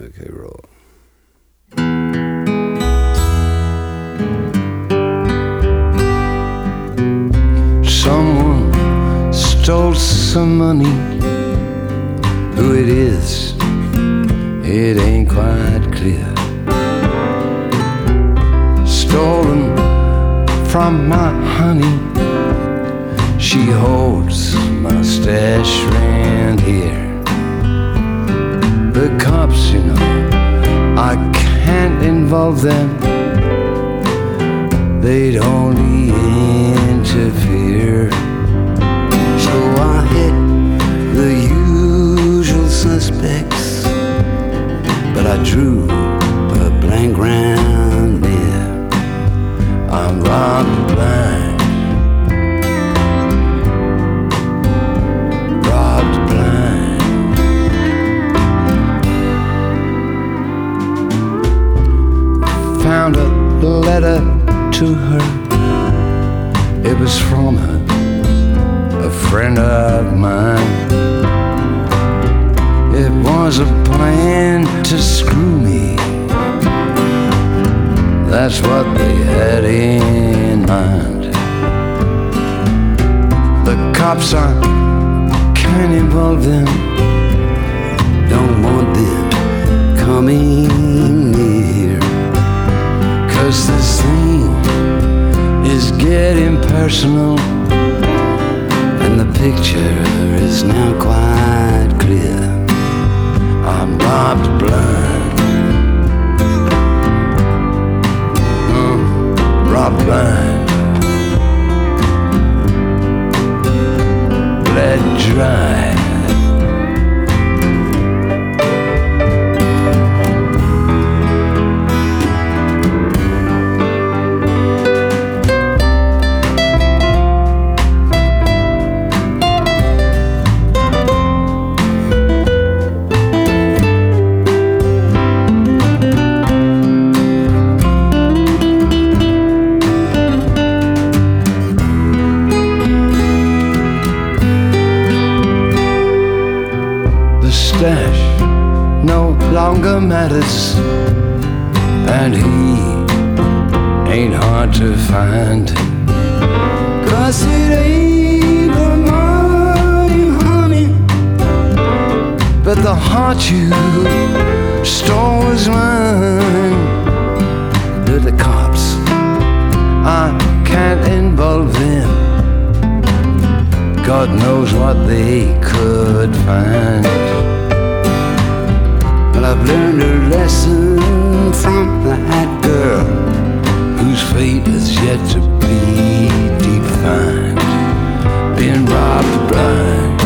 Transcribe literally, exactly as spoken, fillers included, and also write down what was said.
Okay, roll. Someone stole some money. Who it is, it ain't quite clear. Stolen from my honey. She holds my stash around here. The cops, you know, I can't involve them. They'd only interfere. So I hit the usual suspects, but I drew a blank round near. I'm robbed blind, robbed blind. Found a letter to her. It was from her, a friend of mine. It was a plan to screw me. That's what they had in mind. The cops, I can't involve them. Don't want them coming near. 'Cause this thing is getting personal, and the picture is now quite clear. I'm robbed blind, uh, robbed blind, bled dry. Stash no longer matters, and he ain't hard to find. 'Cause it ain't the money, honey, but the heart you stole was mine. To the cops, I can't involve them. God knows what they could find. But I've learned a lesson from that girl, whose fate is yet to be defined. Being robbed blind,